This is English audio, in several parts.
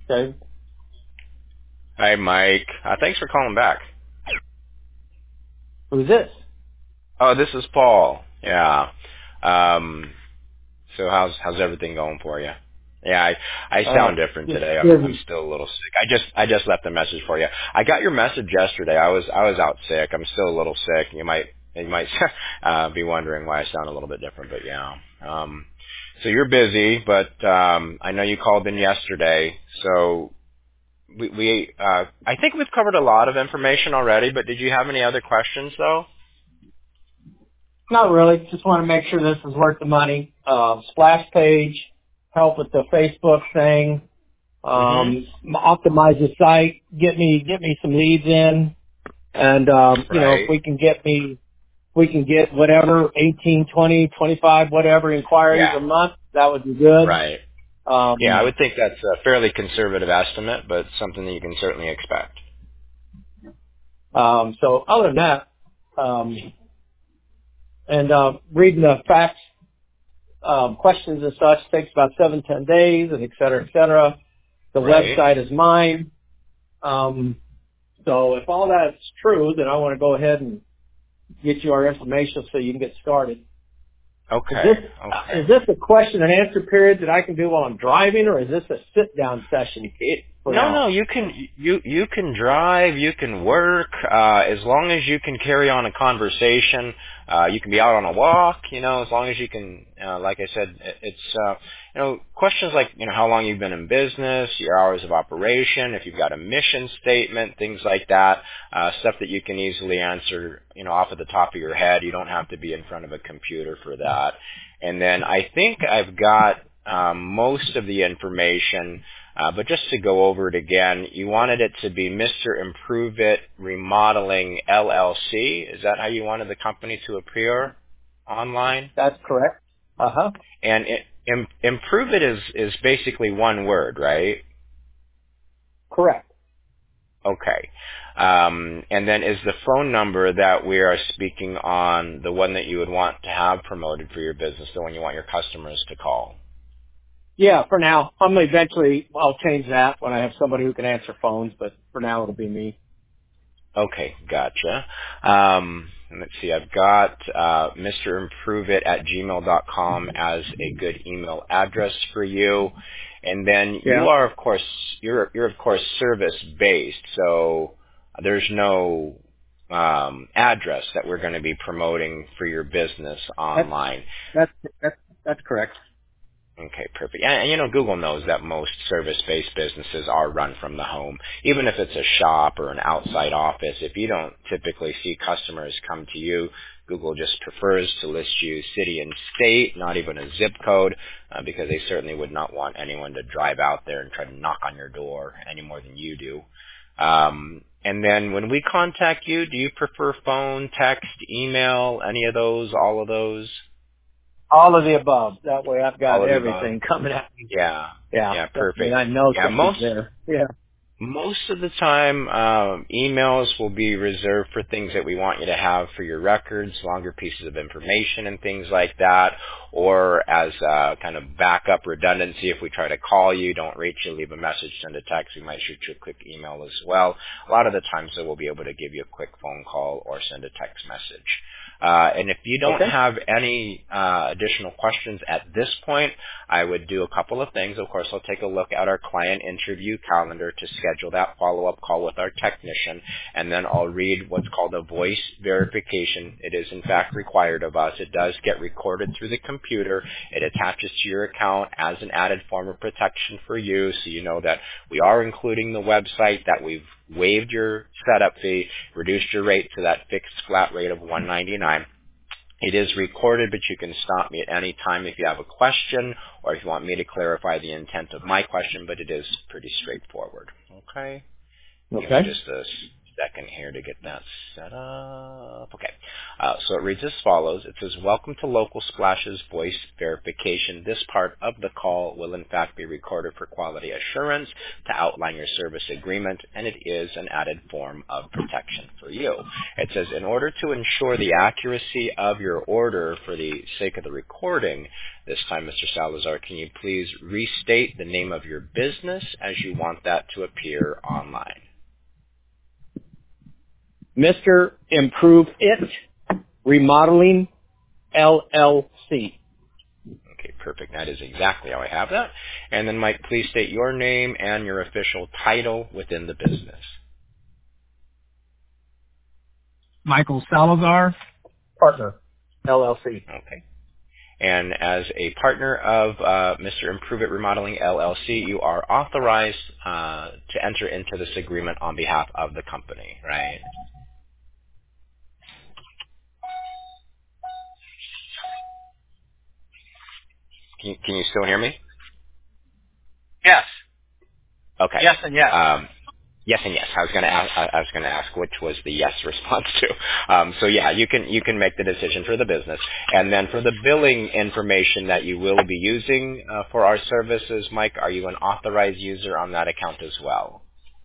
Okay. Hi, Mike. Thanks for calling back. Who's this? Oh, this is Paul. Yeah. So how's everything going for you? Yeah, I sound different Just today. I'm busy. still a little sick. I just left a message for you. I got your message yesterday. I was out sick. I'm still a little sick. You might be wondering why I sound a little bit different, but yeah. So you're busy, but I know you called in yesterday. So I think we've covered a lot of information already, but did you have any other questions though? Not really. Just want to make sure this is worth the money. Splash page, help with the Facebook thing, Mhm. optimize the site, get me some leads in, and if Right. we can get whatever 18, 20, 25, whatever inquiries Yeah. a month. That would be good. Right. Yeah, I Um, would think that's a fairly conservative estimate, but something that you can certainly expect. so other than that, and reading the facts, questions and such takes about 7-10 days, and et cetera, et cetera. The Right. website is mine. So if all that's true, then I want to go ahead and get you our information so you can get started. Is this Okay. Okay. is this a question and answer period that I can do while I'm driving, or is this a sit down session for No, now? you can drive, you can work, as long as you can carry on a conversation. You can be out on a walk, as long as you can. Like I said, it's questions like how long you've been in business, your hours of operation, if you've got a mission statement, things like that. Stuff that you can easily answer, off of the top of your head. You don't have to be in front of a computer for that. And then I think I've got most of the information. But just to go over it again, you wanted it to be Mr. Improve It Remodeling LLC. Is that how you wanted the company to appear online? That's correct. Uh-huh. And Improve It is basically one word, right? Correct. Okay. And then is the phone number that we are speaking on the one that you would want to have promoted for your business, the one you want your customers to call? Yeah, for now. I'll change that when I have somebody who can answer phones, but for now it'll be me. Okay, gotcha. Let's see, I've got mrimproveit at gmail.com as a good email address for you. And then Yeah. you're of course service based, so there's no address that we're going to be promoting for your business That's online. that's that's correct. Okay, perfect. And Google knows that most service-based businesses are run from the home. Even if it's a shop or an outside office, if you don't typically see customers come to you, Google just prefers to list you city and state, not even a zip code, because they certainly would not want anyone to drive out there and try to knock on your door any more than you do. And then when we contact you, do you prefer phone, text, email, any of those, all of those? All of the above. That way I've got All of the above. everything coming at me. Yeah. Yeah. Yeah, I mean, perfect. I know Yeah, something's there. Yeah. most of the time, emails will be reserved for things that we want you to have for your records, longer pieces of information and things like that, or as kind of backup redundancy. If we try to call you, don't reach you, leave a message, send a text, we might shoot you a quick email as well. A lot of the times, though, we'll be able to give you a quick phone call or send a text message. And if you don't Okay. have any additional questions at this point, I would do a couple of things. Of course, I'll take a look at our client interview calendar to schedule that follow-up call with our technician, and then I'll read what's called a voice verification. It is, in fact, required of us. It does get recorded through the computer. It attaches to your account as an added form of protection for you, so you know that we are including the website, that we've waived your setup fee, reduced your rate to that fixed flat rate of $199. It is recorded, but you can stop me at any time if you have a question or if you want me to clarify the intent of my question, but it is pretty straightforward. Okay? Give me Okay. just a second here to get that set up. Okay. So it reads as follows. It says, welcome to Local Splash's voice verification. This part of the call will in fact be recorded for quality assurance to outline your service agreement, and it is an added form of protection for you. It says, in order to ensure the accuracy of your order for the sake of the recording, this time, Mr. Salazar, can you please restate the name of your business as you want that to appear online? Mr. Improve It Remodeling, LLC. Okay, perfect. That is exactly how I have that. And then, Mike, please state your name and your official title within the business. Michael Salazar, Partner, LLC. Okay. And as a partner of Mr. Improve It Remodeling, LLC, you are authorized to enter into this agreement on behalf of the company, right? Can you still hear me? Yes. Okay. Yes and yes. Yes and yes. I was going to ask which was the yes response to. So yeah, you can make the decision for the business, and then for the billing information that you will be using for our services, Mike, are you an authorized user on that account as well?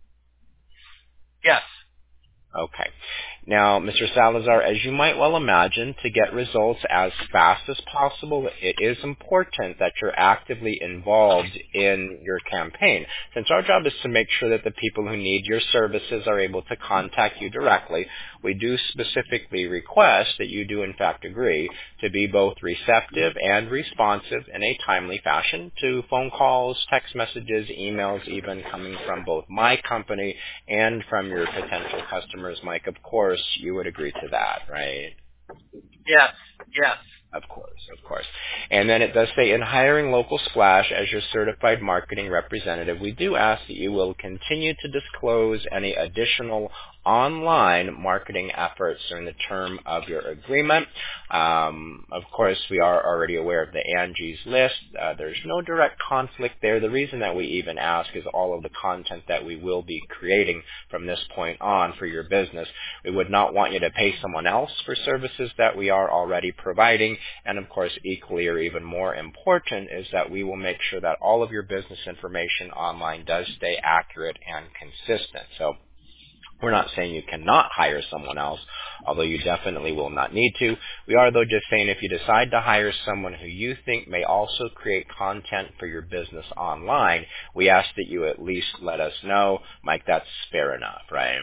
Yes. Okay. Now, Mr. Salazar, as you might well imagine, to get results as fast as possible, it is important that you're actively involved in your campaign. Since our job is to make sure that the people who need your services are able to contact you directly, we do specifically request that you do in fact agree to be both receptive and responsive in a timely fashion to phone calls, text messages, emails, even coming from both my company and from your potential customers. Mike, of course, you would agree to that, right? Yes. Yes. Of course, of course. And then it does say, in hiring Local Splash as your certified marketing representative, we do ask that you will continue to disclose any additional online marketing efforts during the term of your agreement. Of course, we are already aware of the Angie's List. There's no direct conflict there. The reason that we even ask is all of the content that we will be creating from this point on for your business. We would not want you to pay someone else for services that we are already providing. And of course, equally or even more important is that we will make sure that all of your business information online does stay accurate and consistent. So we're not saying you cannot hire someone else, although you definitely will not need to. We are, though, just saying if you decide to hire someone who you think may also create content for your business online, we ask that you at least let us know. Mike, that's fair enough, right?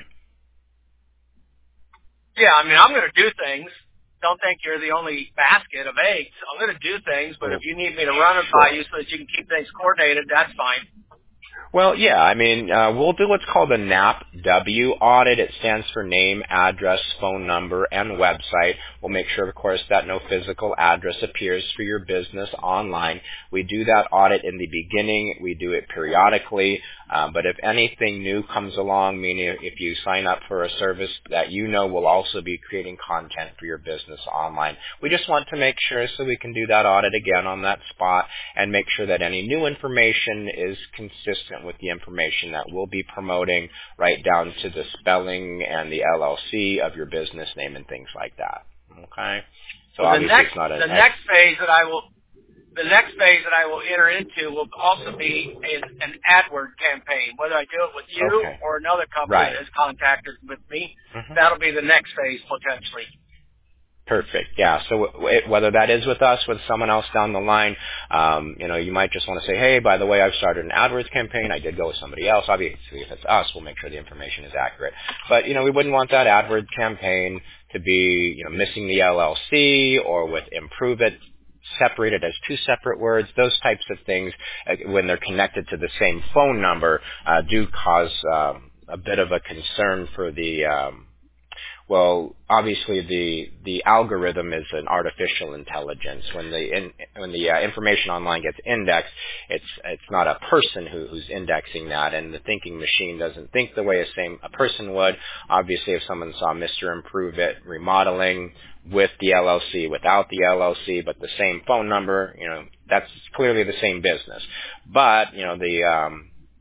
Yeah, I mean, I'm going to do things. Don't think you're the only basket of eggs. I'm going to do things, but if you need me to run it by you so that you can keep things coordinated, that's fine. Well, yeah, I mean, we'll do what's called a NAPW audit. It stands for name, address, phone number, and website. We'll make sure, of course, that no physical address appears for your business online. We do that audit in the beginning. We do it periodically. But if anything new comes along, meaning if you sign up for a service that you know will also be creating content for your business online, we just want to make sure so we can do that audit again on that spot and make sure that any new information is consistent with the information that we'll be promoting, right down to the spelling and the LLC of your business name and things like that. Okay? So obviously it's not the next phase that I will enter into will also be an AdWord campaign. Whether I do it with you or another company that has contacted with me, that'll be the next phase potentially. Perfect. Yeah. So whether that is with us, with someone else down the line, you might just want to say, hey, by the way, I've started an AdWords campaign. I did go with somebody else. Obviously, if it's us, we'll make sure the information is accurate. But, we wouldn't want that AdWords campaign to be, missing the LLC or with Improve It separated as two separate words. Those types of things, when they're connected to the same phone number, do cause a bit of a concern for the well, obviously the algorithm is an artificial intelligence. When the information online gets indexed, it's not a person who's indexing that, and the thinking machine doesn't think the way a person would. Obviously, if someone saw Mr. Improve It Remodeling with the LLC, without the LLC, but the same phone number, that's clearly the same business. But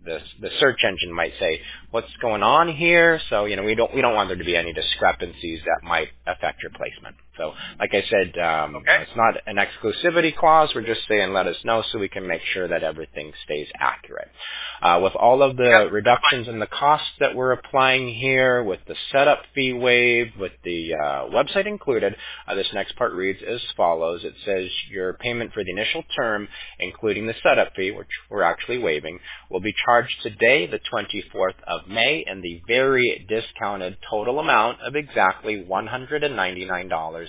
the search engine might say, what's going on here? So, we don't want there to be any discrepancies that might affect your placement. So, like I said, it's not an exclusivity clause. We're just saying let us know so we can make sure that everything stays accurate. With all of the reductions in the costs that we're applying here, with the setup fee waived, with the website included, this next part reads as follows. It says your payment for the initial term, including the setup fee, which we're actually waiving, will be charged today, the 24th of May, in the very discounted total amount of exactly $199.00.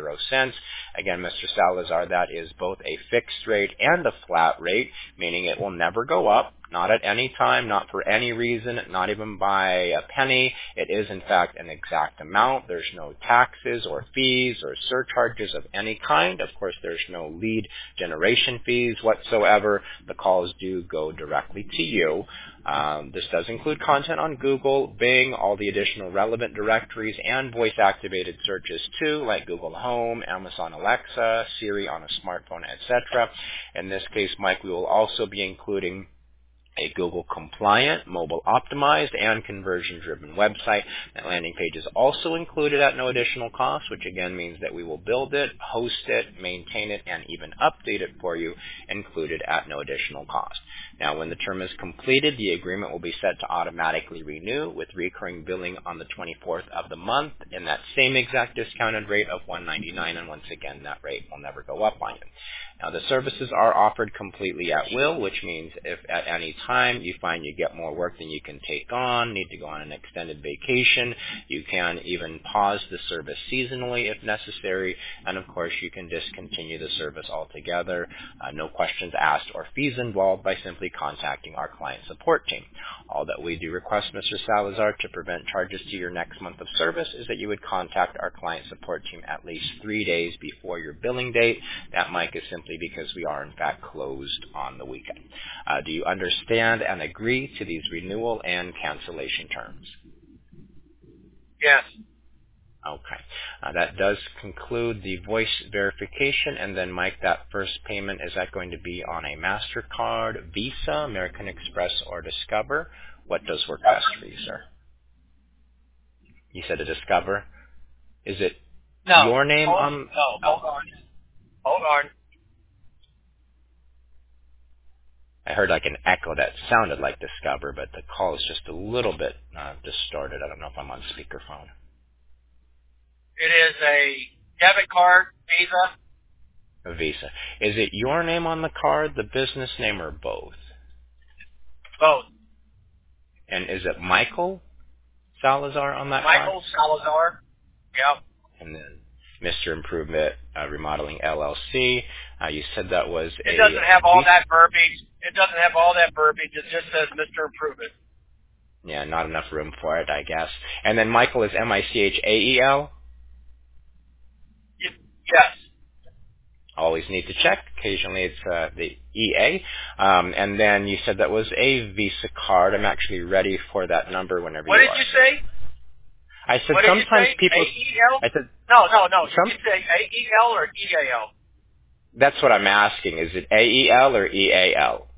Again, Mr. Salazar, that is both a fixed rate and a flat rate, meaning it will never go up. Not at any time, not for any reason, not even by a penny. It is, in fact, an exact amount. There's no taxes or fees or surcharges of any kind. Of course, there's no lead generation fees whatsoever. The calls do go directly to you. This does include content on Google, Bing, all the additional relevant directories, and voice-activated searches too, like Google Home, Amazon Alexa, Siri on a smartphone, etc. In this case, Mike, we will also be including a Google-compliant, mobile-optimized, and conversion-driven website. That landing page is also included at no additional cost, which again means that we will build it, host it, maintain it, and even update it for you, included at no additional cost. Now, when the term is completed, the agreement will be set to automatically renew with recurring billing on the 24th of the month in that same exact discounted rate of $199, and once again, that rate will never go up on you. Now, the services are offered completely at will, which means if at any time you find you get more work than you can take on, need to go on an extended vacation, you can even pause the service seasonally if necessary, and of course you can discontinue the service altogether. No questions asked or fees involved by simply contacting our client support team. All that we do request, Mr. Salazar, to prevent charges to your next month of service is that you would contact our client support team at least 3 days before your billing date. That, Mike, is simply because we are in fact closed on the weekend. Do you understand and agree to these renewal and cancellation terms? Yes. Okay. That does conclude the voice verification. And then, Mike, that first payment, is that going to be on a MasterCard, Visa, American Express, or Discover? What does work best for you, sir? You said a Discover. Is it your name on? No, hold on. I heard like an echo that sounded like Discover, but the call is just a little bit distorted. I don't know if I'm on speakerphone. It is a debit card, Visa. A Visa. Is it your name on the card, the business name, or both? Both. And is it Michael Salazar on that card? Michael Salazar. Yep. And then Mr. Improvement Remodeling LLC. You said that was It doesn't have all that verbiage. It doesn't have all that verbiage. It just says Mr. Improvement. Yeah, not enough room for it, I guess. And then Michael is Michael? Yes. Always need to check. Occasionally it's the EA. And then you said that was a Visa card. I'm actually ready for that number whenever you are. What did you say? I said sometimes people... AEL? I said, no. Did you say AEL or EAL? That's what I'm asking. Is it AEL or EAL?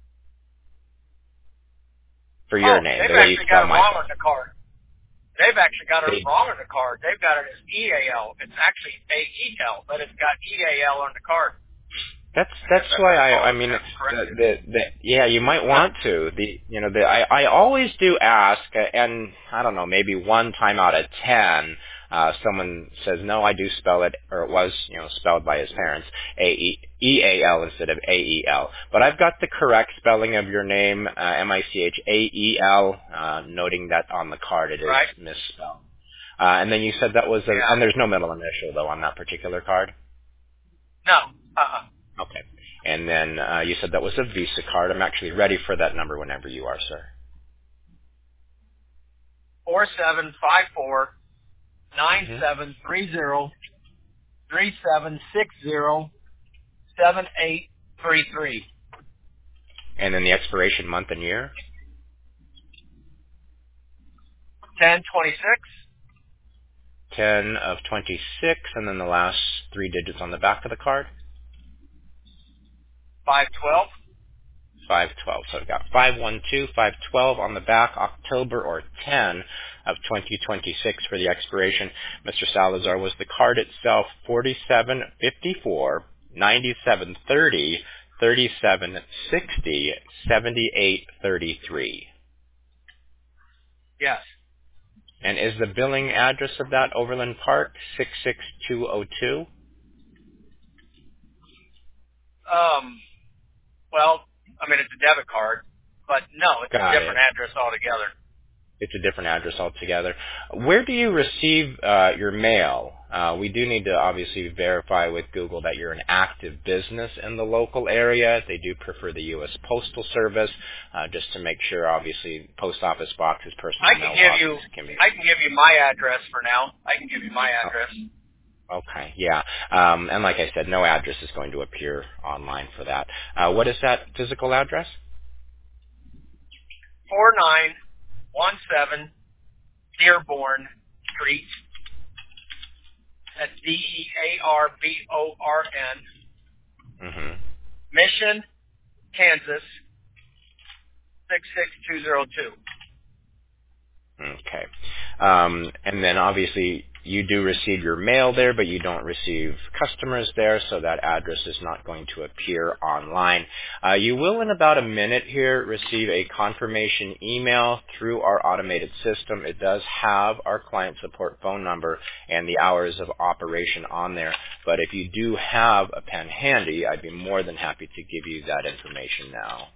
For your name. They've actually got it wrong on the card. They've actually got it wrong on the card. They've got it as EAL. It's actually AEL, but it's got EAL on the card. That's why I mean yeah, you might want to. I always do ask, and I don't know, maybe one time out of 10 someone says, no, I do spell it, or it was, spelled by his parents, EAL instead of AEL. But I've got the correct spelling of your name, Michael, noting that on the card it is misspelled. And then you said that was, and there's no middle initial, though, on that particular card? No. Okay. And then you said that was a Visa card. I'm actually ready for that number whenever you are, sir. 4754-9730-3760-7833. And then the expiration month and year? 10/26. 10/26, and then the last 3 digits on the back of the card? 512. 512. So I've got 512, 512 on the back, October or 10 of 2026 for the expiration. Mr. Salazar, was the card itself 4754, 9730, 3760, 7833? Yes. And is the billing address of that Overland Park 66202? Well, I mean, it's a debit card, but no, it's a different address altogether. It's a different address altogether. Where do you receive your mail? We do need to obviously verify with Google that you're an active business in the local area. They do prefer the U.S. Postal Service, just to make sure, obviously, post office boxes, personal mailboxes can be... I can give you my address for now. I can give you my address. Okay, yeah. And like I said, no address is going to appear online for that. What is that physical address? 4917 Dearborn Street. That's Dearborn. Mm-hmm. Mission, Kansas, 66202. Okay. And then obviously you do receive your mail there, but you don't receive customers there, so that address is not going to appear online. You will, in about a minute here, receive a confirmation email through our automated system. It does have our client support phone number and the hours of operation on there. But if you do have a pen handy, I'd be more than happy to give you that information now.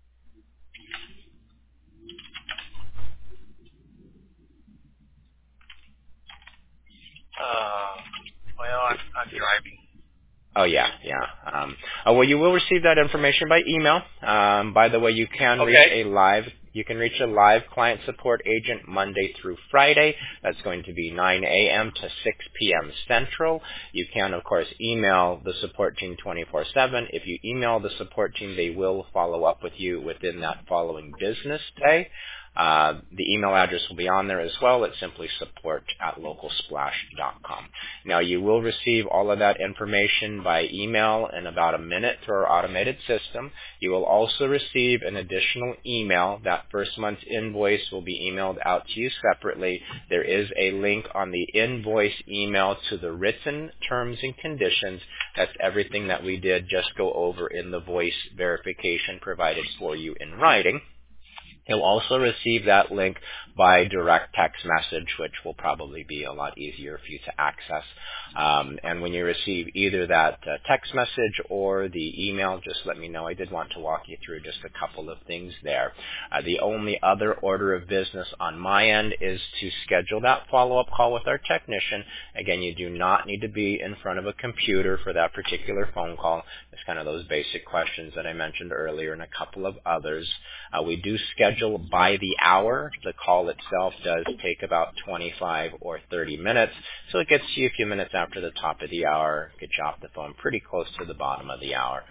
Well, I'm driving. Oh, yeah. Well, you will receive that information by email. By the way, you can reach a live client support agent Monday through Friday. That's going to be 9 a.m. to 6 p.m. Central. You can, of course, email the support team 24/7. If you email the support team, they will follow up with you within that following business day. The email address will be on there as well. It's simply support@localsplash.com. Now, you will receive all of that information by email in about a minute through our automated system. You will also receive an additional email. That first month's invoice will be emailed out to you separately. There is a link on the invoice email to the written terms and conditions. That's everything that we did just go over in the voice verification provided for you in writing. You'll also receive that link by direct text message, which will probably be a lot easier for you to access. And when you receive either that text message or the email, just let me know. I did want to walk you through just a couple of things there. The only other order of business on my end is to schedule that follow-up call with our technician. Again, you do not need to be in front of a computer for that particular phone call. It's kind of those basic questions that I mentioned earlier and a couple of others. We do schedule by the hour. The call itself does take about 25 or 30 minutes, so it gets you a few minutes after the top of the hour, get you off the phone pretty close to the bottom of the hour.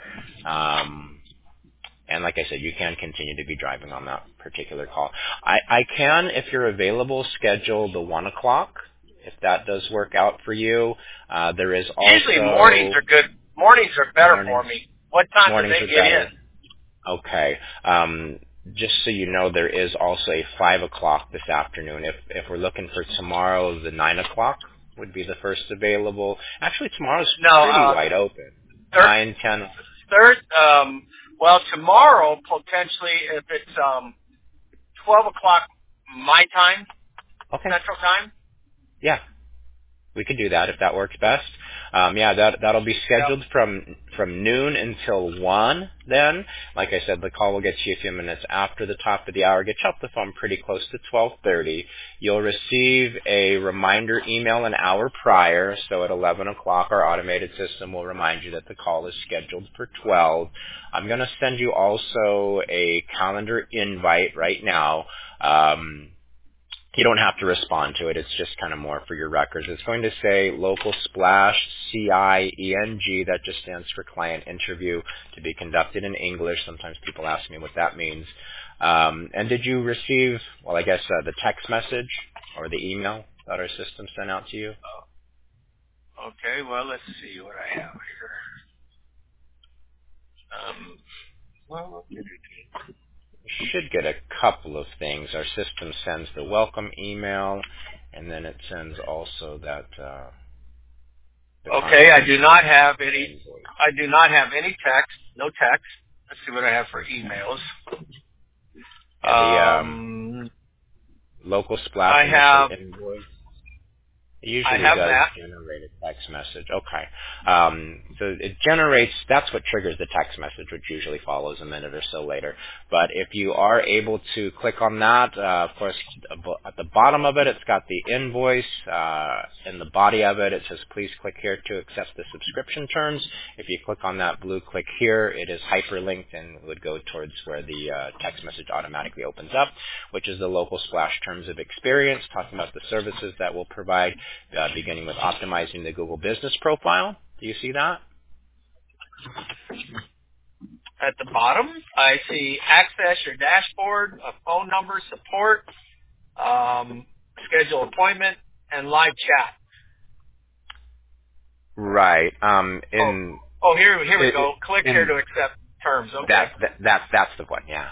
And like I said, you can continue to be driving on that particular call. I can, if you're available, schedule the 1 o'clock, if that does work out for you. There is also... Usually mornings are good. Mornings are better for me. What time do they get in? Okay. Just so you know, there is also a 5 o'clock this afternoon. If we're looking for tomorrow, the 9 o'clock would be the first available. Actually, tomorrow's pretty wide open. 9, 10. Well, tomorrow, potentially, if it's 12 o'clock my time, Central Time. Yeah. We could do that if that works best. That'll be scheduled from noon until 1 then. Like I said, the call will get to you a few minutes after the top of the hour. Get you off the phone pretty close to 12:30. You'll receive a reminder email an hour prior, so at 11 o'clock our automated system will remind you that the call is scheduled for 12. I'm going to send you also a calendar invite right now. You don't have to respond to it. It's just kind of more for your records. It's going to say Local Splash, CIENG. That just stands for Client Interview, to be conducted in English. Sometimes people ask me what that means. And did you receive, the text message or the email that our system sent out to you? Okay, well, let's see what I have here. Well, you should get a couple of things. Our system sends the welcome email, and then it sends also that. Okay, I do not have any. I do not have any text. No text. Let's see what I have for emails. The local splash. I have. Invoice. It usually does generate a text message. Okay. So it generates, that's what triggers the text message, which usually follows a minute or so later. But if you are able to click on that, of course, at the bottom of it, it's got the invoice. In the body of it, it says, please click here to accept the subscription terms. If you click on that blue click here, it is hyperlinked and would go towards where the text message automatically opens up, which is the local splash terms of experience, talking about the services that we'll provide. Beginning with optimizing the Google Business Profile. Do you see that? At the bottom, I see access your dashboard, a phone number, support, schedule appointment, and live chat. Right. Here we go. Click here to accept terms. Okay. That's the one. Yeah.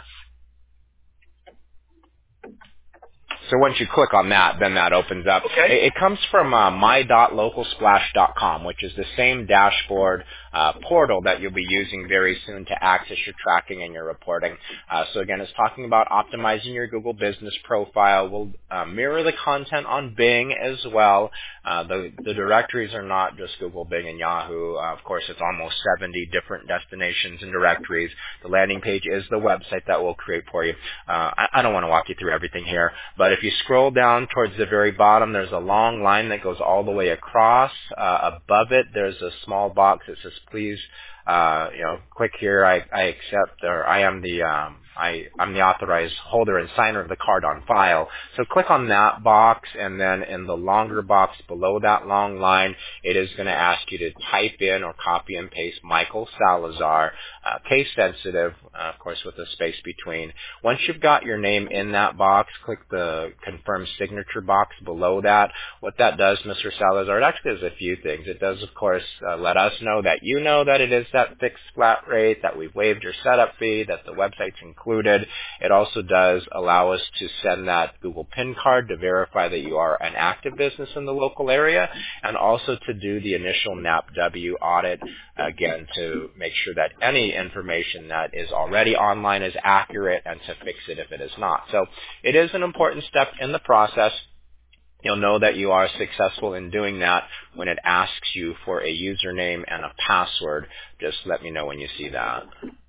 So once you click on that, then that opens up. Okay. It comes from my.localsplash.com, which is the same dashboard portal that you'll be using very soon to access your tracking and your reporting. So again, it's talking about optimizing your Google Business Profile. We'll mirror the content on Bing as well. The directories are not just Google, Bing, and Yahoo. Of course, it's almost 70 different destinations and directories. The landing page is the website that we'll create for you. I don't want to walk you through everything here, but if you scroll down towards the very bottom, there's a long line that goes all the way across. Above it, there's a small box that says, please, click here. I accept, or I am I'm the authorized holder and signer of the card on file. So click on that box, and then in the longer box below that long line, it is going to ask you to type in or copy and paste Michael Salazar, case sensitive, of course, with a space between. Once you've got your name in that box, click the confirm signature box below that. What that does, Mr. Salazar, it actually does a few things. It does, of course, let us know that you know that it is that fixed flat rate, that we've waived your setup fee, that the website's included. It also does allow us to send that Google PIN card to verify that you are an active business in the local area, and also to do the initial NAPW audit, again, to make sure that any information that is already online is accurate and to fix it if it is not. So it is an important step in the process. You'll know that you are successful in doing that when it asks you for a username and a password. Just let me know when you see that.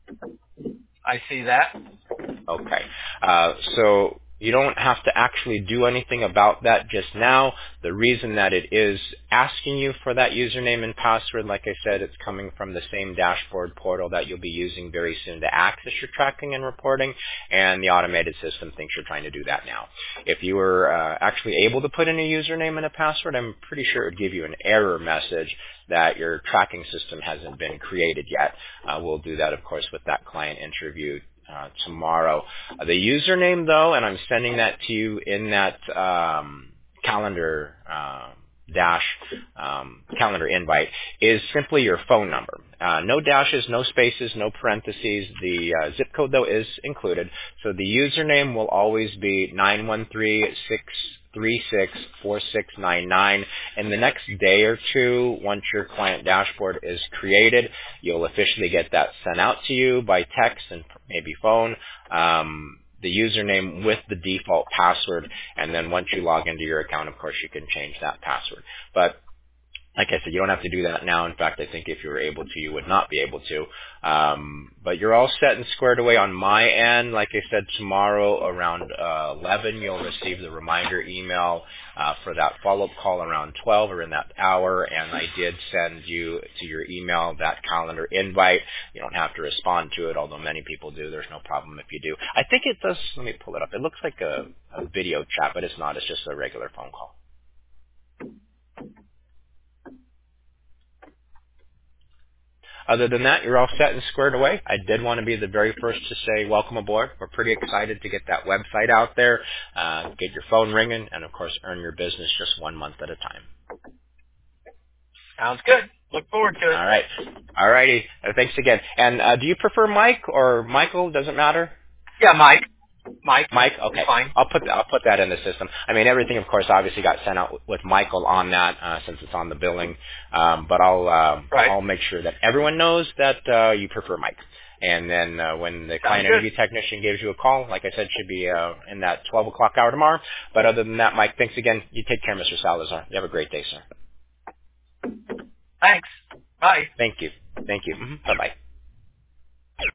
I see that. Okay. So you don't have to actually do anything about that just now. The reason that it is asking you for that username and password, like I said, it's coming from the same dashboard portal that you'll be using very soon to access your tracking and reporting, and the automated system thinks you're trying to do that now. If you were actually able to put in a username and a password, I'm pretty sure it would give you an error message that your tracking system hasn't been created yet. We'll do that, of course, with that client interview tomorrow. The username, though, and I'm sending that to you in that calendar calendar invite, is simply your phone number. No dashes, no spaces, no parentheses. The zip code, though, is included. So the username will always be 913-636-4699. In the next day or two, once your client dashboard is created, you'll officially get that sent out to you by text and maybe phone. The username with the default password, and then once you log into your account, of course, you can change that password. But like I said, you don't have to do that now. In fact, I think if you were able to, you would not be able to. But you're all set and squared away on my end. Like I said, tomorrow around 11, you'll receive the reminder email for that follow-up call around 12 or in that hour. And I did send you to your email that calendar invite. You don't have to respond to it, although many people do. There's no problem if you do. I think it does. Let me pull it up. It looks like a video chat, but it's not. It's just a regular phone call. Other than that, you're all set and squared away. I did want to be the very first to say welcome aboard. We're pretty excited to get that website out there, get your phone ringing, and, of course, earn your business just 1 month at a time. Sounds good. Look forward to it. All right. All righty. Thanks again. And do you prefer Mike or Michael? Doesn't matter? Yeah, Mike. Mike, okay. Fine. I'll put that in the system. I mean, everything, of course, obviously got sent out with Michael on that since it's on the billing. But I'll make sure that everyone knows that you prefer Mike. And then when the client interview technician gives you a call, like I said, should be in that 12 o'clock hour tomorrow. But other than that, Mike, thanks again. You take care, Mr. Salazar. You have a great day, sir. Thanks. Bye. Thank you. Thank you. Mm-hmm. Bye-bye.